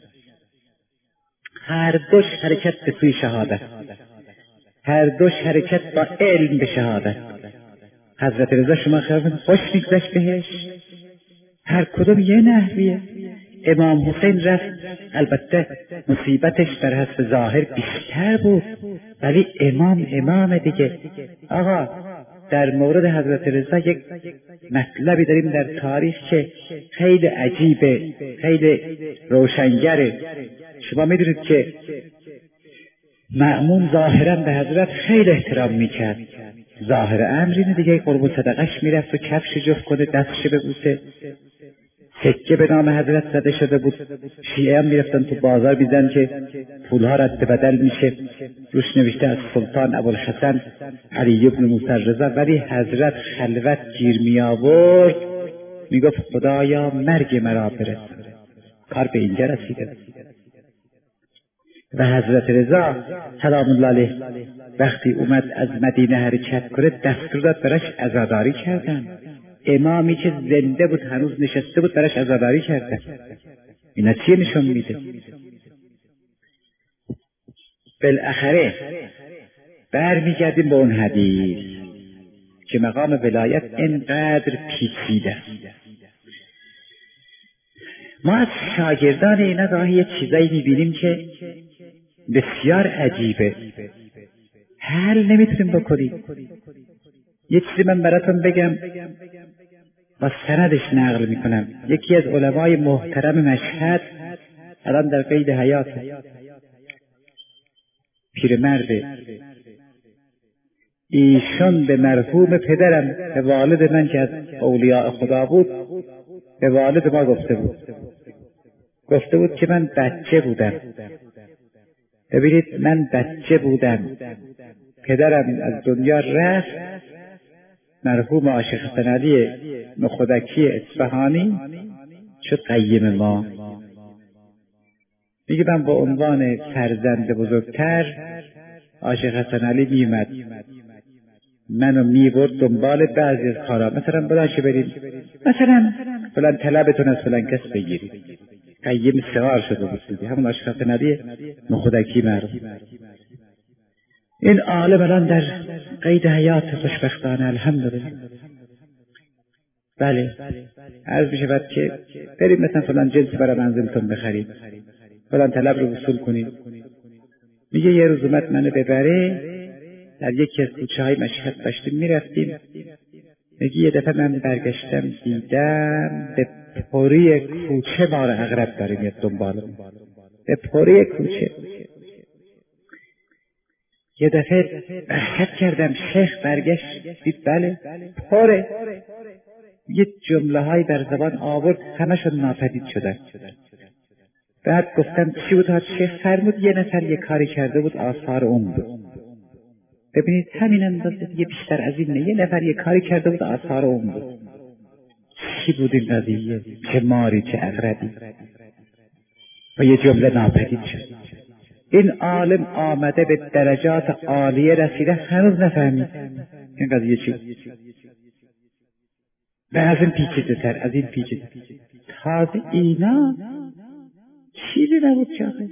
هر دوش حرکت به سوی شهادت، هر دوش حرکت با علم به شهادت. حضرت رضا شما خیلی خوش میگذشت بهش، هر کدوم یه نحویه. امام حسین رفت، البته مصیبتش در حسب ظاهر بیشتر بود، ولی امام امام دیگه. آقا در مورد حضرت رضا یک مطلبی داریم در تاریخ که خیلی عجیبه، خیلی روشنگره. شما میدونید که مأمون ظاهرا به حضرت خیلی احترام میکرد، ظاهر امرینه دیگه، قربون صدقش میرفت و کفش جفت کنه دستش ببوسه. سکه به نام حضرت زده شده بود، شیعه هم میرفتن تو بازار بیزن که پولها رد بدل میشه، روش نوشته از سلطان ابوالحسن علی بن موسی رضا، ولی حضرت خلوت گیر می آورد، میگفت خدایا مرگ مرا برسان. کار به اینجا رسیده. و حضرت رضا سلام الله علیه وقتی اومد از مدینه حرکت کنه دستور داد برش عزاداری کردن. امامی که زنده بود هنوز نشسته بود برش عزاداری کردن. اینا چی نشون میده؟ بالاخره برمیگردیم به اون حدیث که مقام ولایت اینقدر پیچیده. ما از شاگردان اینا گاهی یه چیزایی میبینیم که بسیار عجیبه، حل نمیتونیم بکنیم. یه چیزی من براتون بگم با سندش نقل میکنم. یکی از علمای محترم مشهد الان در قید حیاته، پیرمرده، ایشون به مرحوم پدرم، به والد من که از اولیاء خدا بود، به والد ما گفته بود گفته بود که من بچه بودم، ببینید من بچه بودم، پدرم از دنیا رفت، مرحوم عاشق حسن علی نخودکی اصفهانی شد قیم ما. میگه من با عنوان فرزند بزرگتر عاشق حسن علی میمد منو میبرد دنبال بعضی از کارا، مثلا بلنشه بریم، مثلا فلان طلبتون از فلان کس بگیرید. قیم صغار شده بود، همون عاشق حسن علی نخودکی معروف. این عالم الان در قید حیات خوشبختانه الحمدلله. بله عرض می شود که بریم مثلا فلان جنس برای منزلتون بخرید، فلان طلب رو وصول کنید. میگه یه روز اومد منو ببره در یکی از کوچه های مشهد داشتیم میرفتیم، میگه یه دفعه من برگشتم دیدم به پوری کوچه مار عقرب داره میاد دنبالم، به پوری کوچه. یه دفعه بحثت کردم، شیخ برگشت دید بله پاره، یه جمله های بر زبان آورد همشون ناپدید شدن. بعد گفتم چی بود ها شیخ؟ فرمود یه نفر یه کاری کرده بود آثار اون بود. ببینید همین اندازه دیگه بیشتر از این نه، یه نفر یه کاری کرده بود آثار اون بود. چی بود این قضیه؟ چه ماری چه عقربی؟ و یه جمله ناپدید شد. این عالم آمده به درجات عالیه رسیده هنوز نفهمید این قضیه چی. و از این پیچیده تر از این پیچیده تازه اینا چیزی نبود چاقه.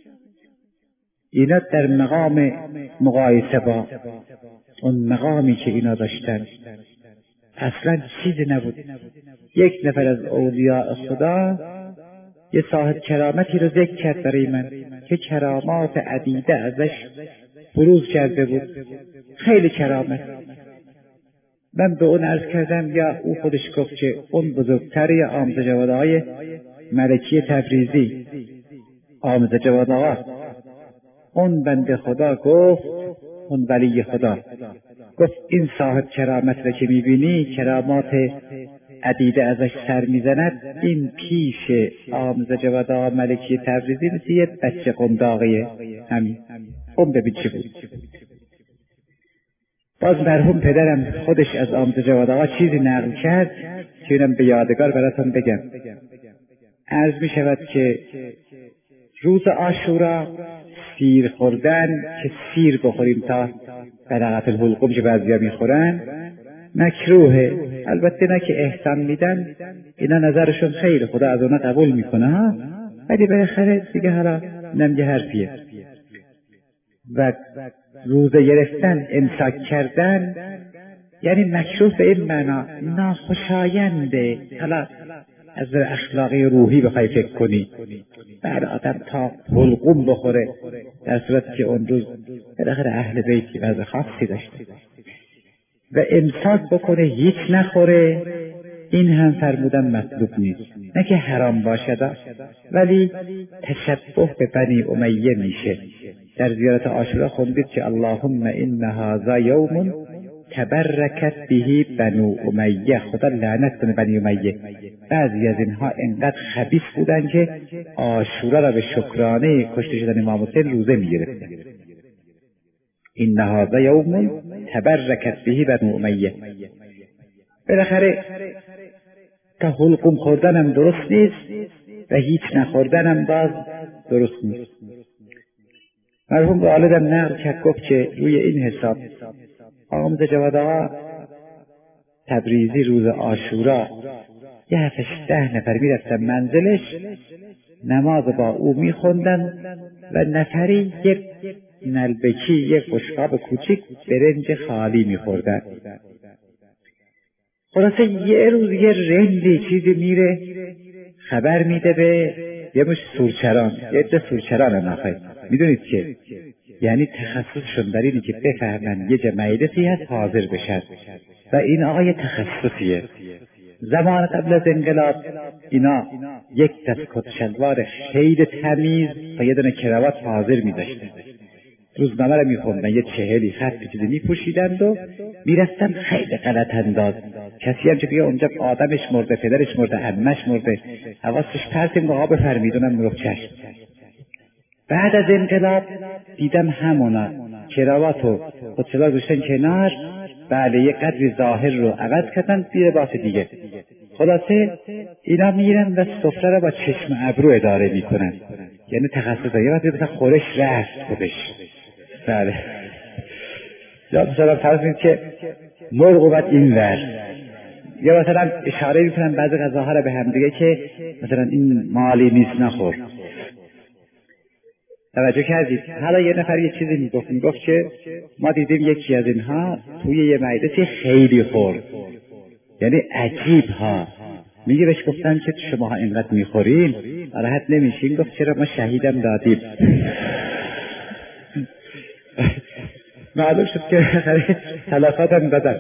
اینا در مقام مقایسه با اون مقامی که اینا داشتن اصلا چیزی نبود. یک نفر از اولیاء خدا یه صاحب کرامتی رو ذکر کرد برای من که کرامات عدیده ازش بروز کرده بود، خیلی کرامت. من به اون عرض کردم یا او خودش گفت که اون بزرگتر یا آموزه جواد های ملکی تبریزی، آموزه جواد آقا، اون بنده خدا گفت، اون ولی خدا گفت این صاحب کرامت رو که میبینی کرامات عدیده ازش سر میزند، این پیش آموزه جواد آقا ملکی تبریزی مثل یه بچه قنداقیه. همین اون ببین چه بود. باز مرحوم پدرم خودش از آموزه جواد آقا چیزی نقل کرد که اینم به یادگار براتون بگم. عرض می شود که روز عاشورا سیر خوردن که سیر بخوریم تا بدقت الحلقوم که بعضی ها می خورن مکروهه. البته نه که احسان میدن، اینا نظرشون خیلی خدا از اونا قبول میکنه ها، ولی بالاخره دیگه حالا نمیگه حرفیه. و روزه گرفتن امساک کردن یعنی مکروه به این معنا ناخوشاینده. حالا از اخلاقی روحی بخوای فکر کنی بعد آدم تا حلقوم بخوره در صورتی که اون روز بالاخره اهل بیتی وضع خاصی داشته و امساک بکنه هیچ نخوره، این هم فرمودن مطلوب نیست. نه که حرام باشد ولی تشبه به بنی امیه میشه. در زیارت عاشورا خوندید که اللهم ان هذا یوم تبرکت بهی بنو امیه، خدا لعنت کنه بنی امیه. بعضی از اینها انقدر خبیث بودن که عاشورا را به شکرانه کشته شدن امام حسین روزه میگرفتن. این هذا یوم تبرکت بهی بنو امیه. بالاخره تا حلقوم خوردنم درست نیست و هیچ نخوردنم باز درست نیست. مرحوم والدم نقل کرد گفت که روی این حساب آموزه جواد آقا تبریزی روز عاشورا یه هفتش ده نفر میرفتن منزلش، نماز با او میخوندن و نفری یک نلبکی، یک بشقاب کوچیک برنج خالی میخوردن. خلاصه یه روز یه رندی چیزی میره خبر میده به یه مش سورچران، یه عده سورچران هم نخواهی میدونید که یعنی تخصصشون در اینی که بفهمن یه جا مجلسی هست حاضر بشن و این آقا یه تخصصیه. زمان قبل از انقلاب اینا یک دست کت شلوار خیلی تمیز و یه دونه کراوات حاضر میداشتن، روزنامه رو میخوندن، یه چهلی خط چیزی میپوشیدند و میرفتن خیلی غلط انداز. کسی هم که بگه اونجا آدمش مرده، پدرش مرده، عمش مرده، حواسش پرت این آقا بفرمیدونم میگفت چشم. بعد از انقلاب دیدم همونا کراوات و خودشلوار گوشتن کنار، بله یک قدری ظاهر رو عوض کردن بی لباس دیگه. خلاصه اینا میرن و سفره رو با چشم ابرو اداره میکنن، یعنی تخصص یه وقتی مثلا خورش رفت خودش. بله یا مثلا فرض کنید که مرغ اومد این ور، یا مثلا اشاره میکنن بعضی غذاها رو به هم دیگه که مثلا این مالی نیست نخور. توجه کردید؟ حالا یه نفر یه چیزی میگفت، میگفت که ما دیدیم یکی از اینها توی یه مجلسی خیلی خورد، یعنی عجیب ها. میگه بهش گفتن که شماها اینقدر میخورین راحت نمیشین؟ گفت چرا ما شهیدم دادیم. معلوم شد که تلفاتم دادم،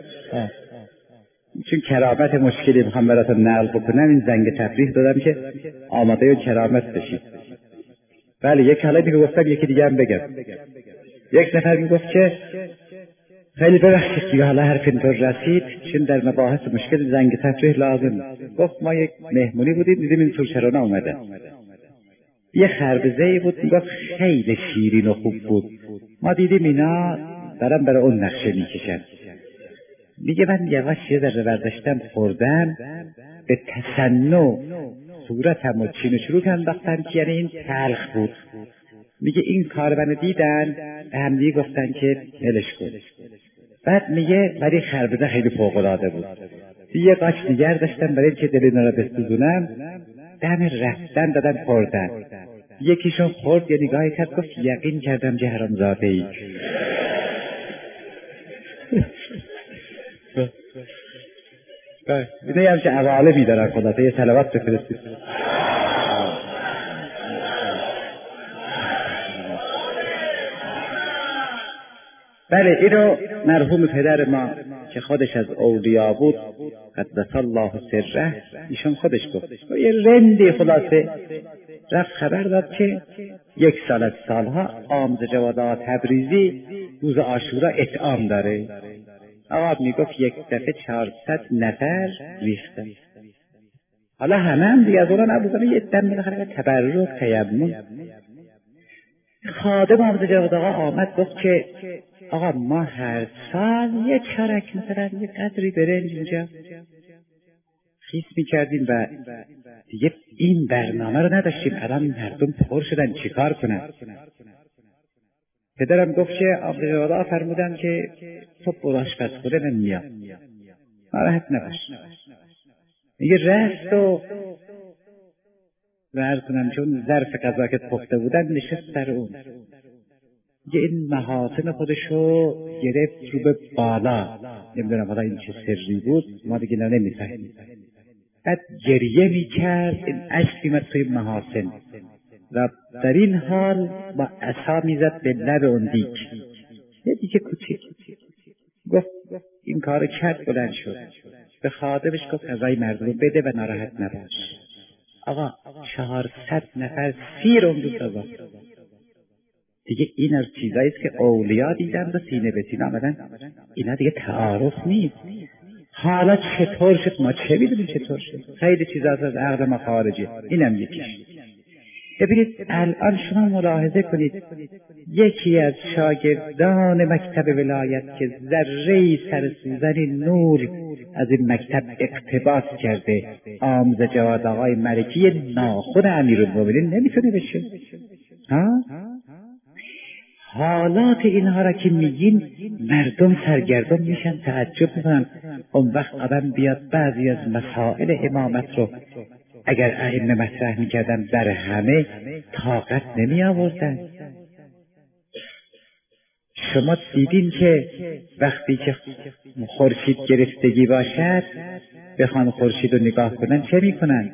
چون کرامت مشکلی میخوام براتون نقل بکنم، این زنگ تفریح دادم که آماده و کرامت بشید. بله یک حالا دیگه گفتم یکی دیگه هم بگم. یک نفر میگفت که خیلی ببخشید دیگه حالا حرف اینطور رسید، چون در مباحث مشکل زنگ تفریح لازم. گفت ما یک مهمونی بودیم دیدیم این سورچرانه اومده، یه خربزه‌ای بود، میگفت خیلی شیرین و خوب بود، ما دیدیم اینا دارن برای اون نقشه میکشن. میگه من یواش یه ذره برداشتم خوردم، به تصنع صورتم و چین و چروک انداختن که یعنی این تلخ بود. میگه این کار منو دیدن به هم دیگه گفتن که ولش کن. بعد میگه ولی خربزه خیلی فوق‌العاده بود، یه قاچ نگر داشتم برای اینکه دل اینا رو بسوزونم، دم رفتن دادن خوردن. یکیشون خورد یه نگاهی کرد گفت یقین کردم که حرامزاده ای. اینه همچه عوالمی دارن خدا، یه صلوات بفرستید. بله اینو مرحوم پدر ما که خودش از اولیا بود قدس الله سره، ایشون خودش گفت یه رندی خلاصه رفت خبر داد که یک سال از سالها آموزه جواد تبریزی روز عاشورا اطعام داره. آقا میگفت یک دفعه چهارصد نفر ریختن. حالا همه هم دیگه از اونا نبودن، یه دم بالاخره تبرک تیمم. خادم آموزه جواد آقا آمد گفت که آقا ما هر سال یه چرک مثلا یه قدری برنج اینجا خیس میکردیم و دیگه این برنامه رو نداشتیم، الان مردم پر شدن چیکار کنن؟ پدرم گفت که آموزه جواد آقا فرمودن که تو برو آشپزخونه من میام، ناراحت نباش. میگه رفت و عرض کنم چون ظرف غذا که پخته بودن نشست سر اون، یه این محاسن خودشو گرفت رو به بالا، نمیدونم حالا این چه سری بود ما دیگه نمیفهمیم. بعد گریه میکرد، این اشک میمد توی محاسن و در این حال با عصا میزد به لب اون دیگ، یه دیگه کوچیک. گفت این کار کرد، بلند شد به خادمش گفت غذای مردم بده و ناراحت نباش. آقا چهارصد نفر سیر اون دوست آقا دیگه این از چیزایی است که اولیا دیدن و سینه به سینه آمدن اینا دیگه تعارف نیست. حالا چطور شد ما چه میدونیم چطور شد؟ خیلی چیزا از عقل ما خارجه. اینم یکیش. ببینید الان شما ملاحظه کنید یکی از شاگردان مکتب ولایت که ذره‌ای سر سوزن نور از این مکتب اقتباس کرده، آموز جواد آقای ملکی، ناخن امیرالمومنین نمیتونه بشه. ها؟ حالات اینها را که میگین مردم سرگردان میشن، تعجب میکنن. اون وقت آدم بیاد بعضی از مسائل امامت رو اگر ائمه مطرح میکردن در همه طاقت نمی آوردن. شما دیدین که وقتی که خورشید گرفتگی باشد بخوان خورشید رو نگاه کنن چه میکنن؟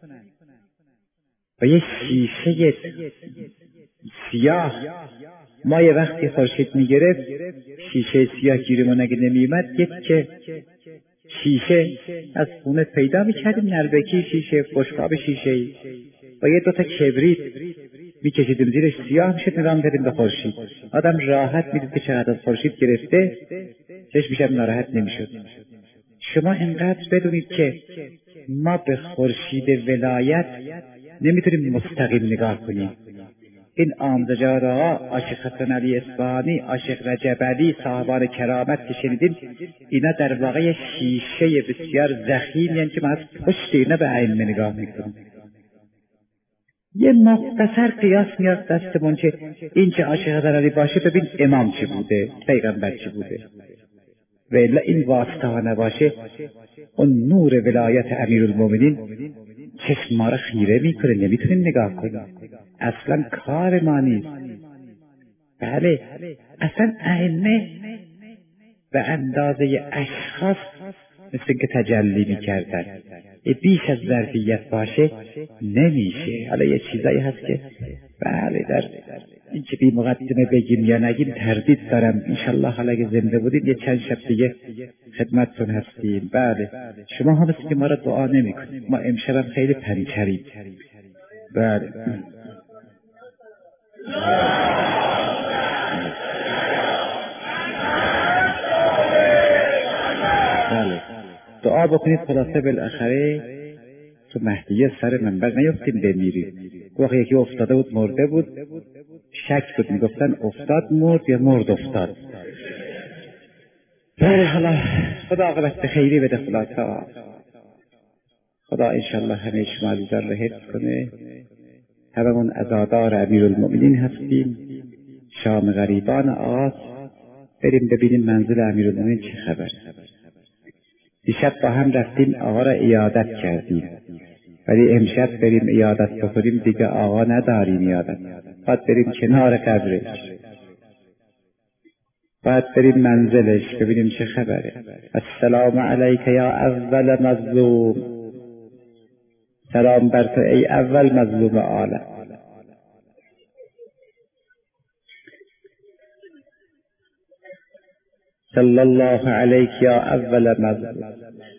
و یه شیشه سیاه، ما یه وقتی خورشید میگرفت شیشه سیاه گیرمون اگه نمیومد یک که شیشه از خونه پیدا میکردیم، نلبکی شیشه، بشقاب شیشه و یه دوتا کبریت میکشیدیم زیرش، سیاه میشد، نگاه می‌کردیم به خورشید. آدم راحت میدید که چقدر از خورشید گرفته، چشمش هم ناراحت نمیشد. شما اینقدر بدونید که ما به خورشید ولایت نمیتونیم مستقیم نگاه کنیم. این آموزجارها، عاشق حسن علی اصفهانی، عاشق رجب علی، صاحبان کرامت که شنیدیم، اینا در واقع شیشه بسیار ضخیمی هستند که ما از پشت اینا به ائمه نگاه میکنیم. یه مختصر قیاس میاد دستمون که این چه عاشق حسن علی باشه، ببین امام چی بوده، پیغمبر چی بوده. و الا این واسطه ها نباشه، اون نور ولایت امیرالمومنین چشم ما را خیره میکنه، نمیتونیم نگاه کنیم. اصلا کار ما نیست. بله، اصلا ائمه به اندازه اشخاص مثل که تجلی میکردن. بیش از ظرفیت باشه نمیشه. حالا یه چیزایی هست که بله در این که بی مقدمه بگیم یا نگیم تردید دارم. انشالله حالا اگه زنده بودیم یه چند شب دیگه خدمتتون هستیم. بله، شما هم مثل که ما را دعا نمی کنیم. ما امشب خیلی پنچریم. بله بله دعا بکنید خلاصه بالاخره تو مهدیه سر منبر نیفتیم بمیریم. وقتی یکی افتاده بود مرده بود، شک بود، میگفتن افتاد مرد یا مرد افتاد. بله حالا خدا عاقبت خیری بده. خلاصا خدا انشالله همه شما عزیزان را حفظ کنه. هممون عزادار امیرالمومنین هستیم. شام غریبان آغاز بریم ببینیم منزل امیرالمومنین چه خبر. دیشب با هم رفتیم آقا را عیادت کردیم، ولی امشب بریم عیادت بکنیم دیگه آقا نداریم عیادت. باید بریم کنار قبرش، باید بریم منزلش ببینیم چه خبره. السلام علیک یا اول مظلوم، سلام بر تو ای اول مظلوم عالم. صلی الله علیک یا اول مظلوم.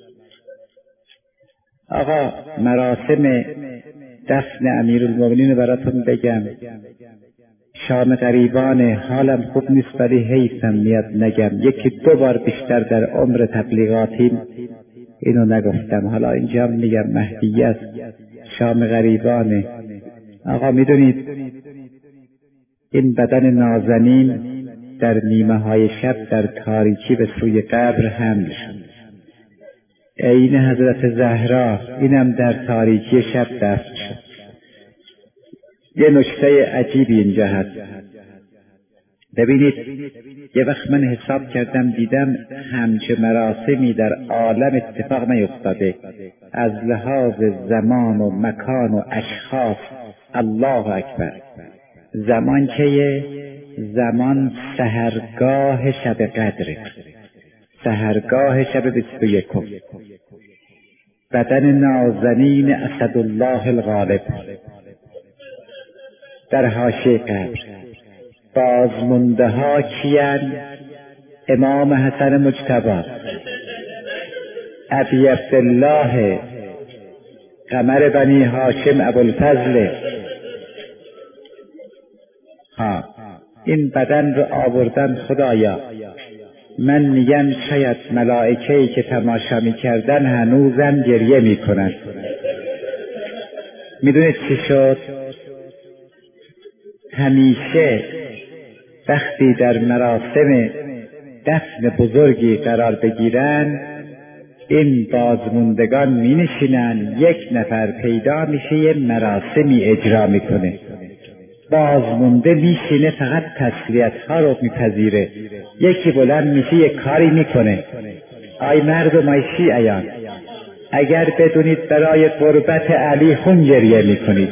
آقا مراسم دفن امیرالمومنین براتون بگم. شام غریبان حالم خوب نیست ولی حیفم میاد نگم. یکی دو بار بیشتر در عمر تبلیغاتیم اینو نگفتم، حالا اینجا میگم. مهدیه است، شام غریبانه. آقا میدونید این بدن نازنین در نیمه های شب در تاریکی به سوی قبر حمل شد. عین حضرت زهرا اینم در تاریکی شب دفن شد. یه نکته عجیبی اینجا هست. ببینید یه وقت من حساب کردم دیدم همچه مراسمی در عالم اتفاق نیفتاده از لحاظ زمان و مکان و اشخاص. الله اکبر. زمان که زمان سحرگاه شب قدره، سحرگاه شب بیست و یکم. بدن نازنین اسدالله الغالب در حاشیه قبر. بازمونده ها کیان؟ امام حسن مجتبی، ابی عبدالله قمر بنی هاشم ابوالفضل. ها این بدن رو آوردن خدایا من میگم شاید ملائکه‌ای که تماشا میکردن هنوزم گریه میکنن. میدونید چی شد؟ همیشه وقتی در مراسم دفن بزرگی قرار بگیرن، این بازموندگان می نشینن، یک نفر پیدا میشه یه مراسمی اجرا میکنه، بازمونده میشینه فقط تسلیت ها رو میپذیره. یکی بلند میشه یه کاری میکنه. آی مردم، آی شیعیان، اگر بدونید برای قربت علی خون گریه میکنید،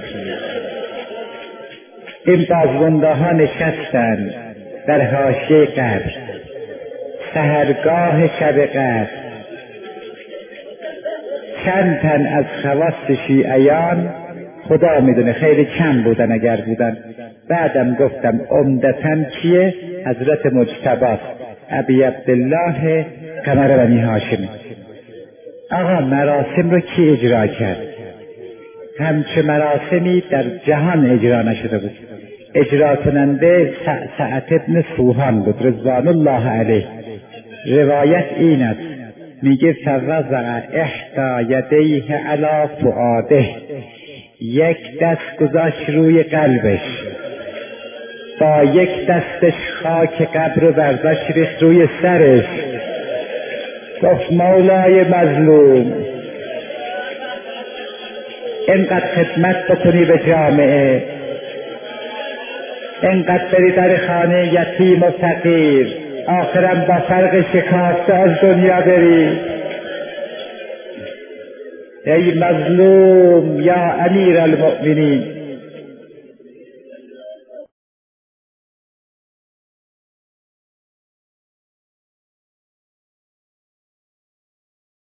این بازمونده ها نشستن در حاشیه قبر، سحرگاه شب قدر، چند تن از خواص شیعیان، خدا میدونه خیلی کم بودن اگر بودن، بعدم گفتم عمدتاً کیه؟ حضرت مجتبی ابی عبدالله قمر بنی هاشمی. آقا مراسم رو کی اجرا کرد؟ همچه مراسمی در جهان اجرا نشده بود. اجرا کننده سعد ابن سوهان بود رضوان الله علیه. روایت این است، میگه فوضع احدی یدیه علی فؤاده، یک دست گذاشت روی قلبش، با یک دستش خاک قبر رو برداشت ریخت روی سرش، گفت مولای مظلوم، اینقدر خدمت بکنی به جامعه، اینقدر بری در خانه یتیم و فقیر، آخرم با فرق شکافته از دنیا بری. ای مظلوم یا امیر المؤمنین،